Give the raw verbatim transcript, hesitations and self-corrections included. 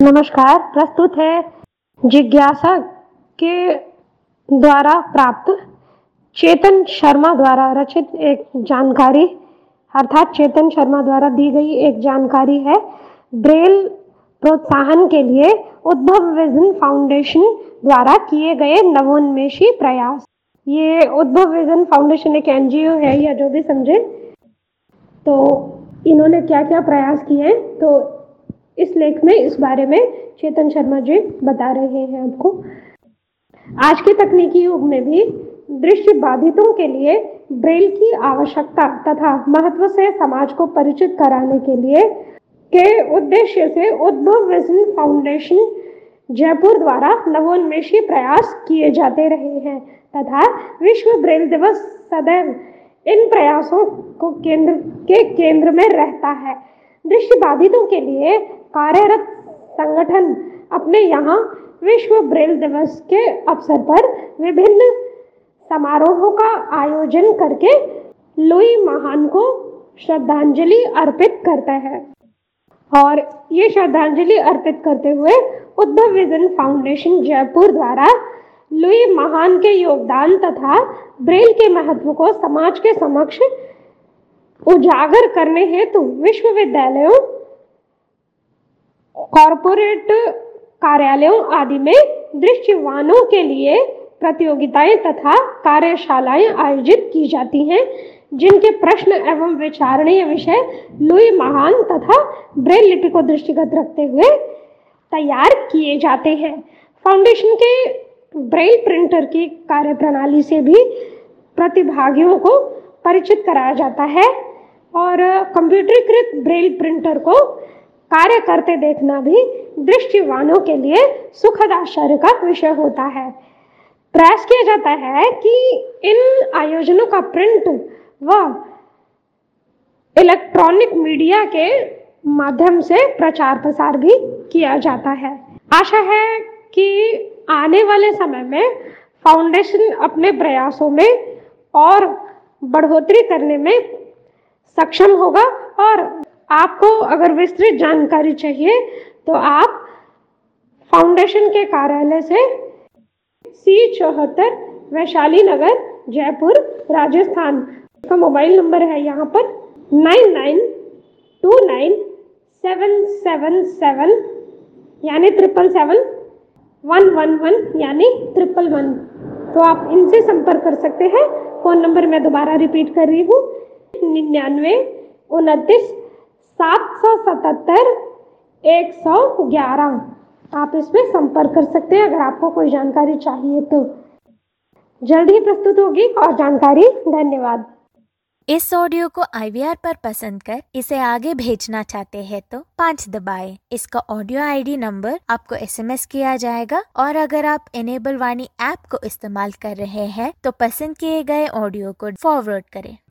नमस्कार। प्रस्तुत है जिज्ञासा के द्वारा प्राप्त चेतन शर्मा द्वारा रचित एक जानकारी, अर्थात चेतन शर्मा द्वारा दी गई एक जानकारी है। ब्रेल प्रोत्साहन के लिए उद्भव विजन फाउंडेशन द्वारा किए गए नवोन्मेषी प्रयास। ये उद्भव विजन फाउंडेशन एक एनजीओ है या जो भी समझे, तो इन्होंने क्या क्या प्रयास किए हैं तो इस लेख में इस बारे में चेतन शर्मा जी बता रहे हैं आपको। आज के तकनीकी युग में भी दृष्टि बाधितों के लिए ब्रेल की आवश्यकता तथा महत्व से समाज को परिचित कराने के लिए के उद्देश्य से उद्भव विजन फाउंडेशन जयपुर द्वारा नवोन्मेषी प्रयास किए जाते रहे हैं तथा विश्व ब्रेल दिवस सदैव इन प्रयासों को केंद्र के केंद्र में रहता है। दृष्टि बाधितों के लिए कार्यरत संगठन अपने यहाँ विश्व ब्रेल दिवस के अवसर पर विभिन्न समारोहों का आयोजन करके लुई महान को श्रद्धांजलि अर्पित करता है और ये श्रद्धांजलि अर्पित करते हुए उद्भव विजन फाउंडेशन जयपुर द्वारा लुई महान के योगदान तथा ब्रेल के महत्व को समाज के समक्ष उजागर करने हेतु विश्वविद्यालयों, कॉरपोरेट कार्यालयों आदि में दृष्टिवानों के लिए प्रतियोगिताएं तथा कार्यशालाएं आयोजित की जाती हैं, जिनके प्रश्न एवं विचारणीय विषय लुई महान तथा ब्रेल लिपि को दृष्टिगत रखते हुए तैयार किए जाते हैं। फाउंडेशन के ब्रेल प्रिंटर की कार्यप्रणाली से भी प्रतिभागियों को परिचित कराया जाता है और कंप्यूटरीकृत ब्रेल प्रिंटर को कार्य करते देखना भी दृष्टिवानों के लिए सुखद आश्चर्य का विषय होता है। प्रयास किया जाता है कि इन आयोजनों का प्रिंट व इलेक्ट्रॉनिक मीडिया के माध्यम से प्रचार प्रसार भी किया जाता है। आशा है कि आने वाले समय में फाउंडेशन अपने प्रयासों में और बढ़ोतरी करने में सक्षम होगा और आपको अगर विस्तृत जानकारी चाहिए तो आप फाउंडेशन के कार्यालय से सी चौहत्तर वैशाली नगर जयपुर राजस्थान का मोबाइल नंबर है यहाँ पर nine nine two nine seven seven seven यानी triple seven one one one यानी ट्रिपल वन। तो आप इनसे संपर्क कर सकते हैं। फ़ोन नंबर मैं दोबारा रिपीट कर रही हूँ, निन्यानवे उनतीस सात सौ सतहत्तर एक सौ ग्यारह। आप इसमें संपर्क कर सकते हैं अगर आपको कोई जानकारी चाहिए तो। जल्द ही प्रस्तुत होगी और जानकारी। धन्यवाद। इस ऑडियो को आई वी आर पर पसंद कर इसे आगे भेजना चाहते हैं तो पाँच दबाएं। इसका ऑडियो आई डी नंबर आपको एस एम एस किया जाएगा और अगर आप इनेबल वाणी ऐप को इस्तेमाल कर रहे हैं तो पसंद किए गए ऑडियो को फॉरवर्ड करें।